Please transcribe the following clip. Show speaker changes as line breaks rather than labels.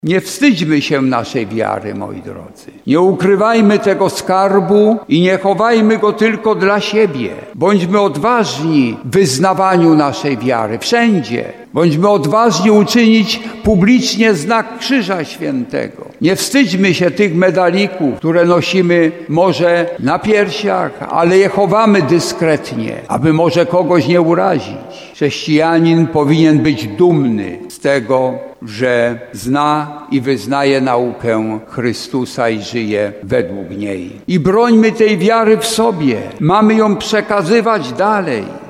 Nie wstydźmy się naszej wiary, moi drodzy. Nie ukrywajmy tego skarbu i nie chowajmy go tylko dla siebie. Bądźmy odważni w wyznawaniu naszej wiary wszędzie. Bądźmy odważni uczynić publicznie znak Krzyża Świętego. Nie wstydźmy się tych medalików, które nosimy może na piersiach, ale je chowamy dyskretnie, aby może kogoś nie urazić. Chrześcijanin powinien być dumny z tego, że zna i wyznaje naukę Chrystusa i żyje według niej. I brońmy tej wiary w sobie. Mamy ją przekazywać dalej.